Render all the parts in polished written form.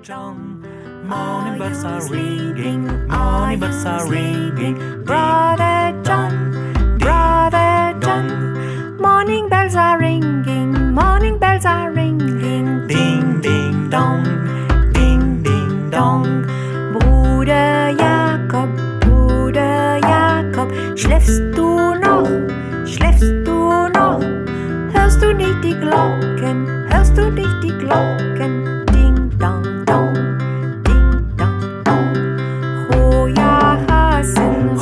John. Morning bells are ringing, morning bells are ringing. Brother John, brother John. Morning bells are ringing, morning bells are ringing. Ding, ding, dong, ding, ding, dong. Bruder Jakob, Bruder Jakob, schläfst du noch, schläfst du noch? Hörst du nicht die Glocken, hörst du nicht die Glocken? Ding, dong, dong, ding, dong, dong. Goeie Hasen,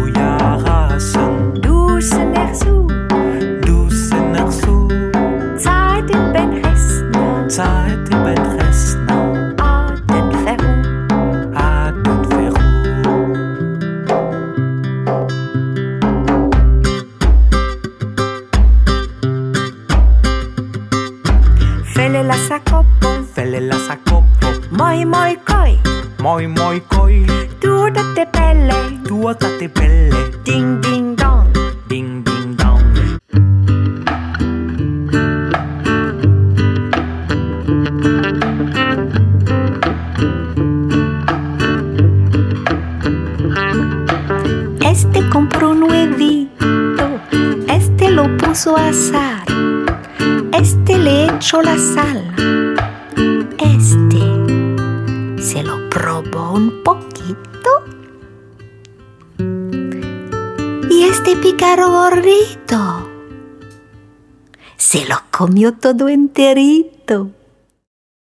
douce nerzo, Zeit in Ben Resna, Zeit in Ben Resna, Aden Ferro. Aden Ferro. Felle la sacopo, Felle la sacoppo, moi moi coi, moi moi coi, tu da te pelle, tua tate pelle, ding ding dong. ding ding dong. Este compró un huevito, este lo puso a asar, este le echó la sal, este se lo probó un poquito y este pícaro gordito se lo comió todo enterito.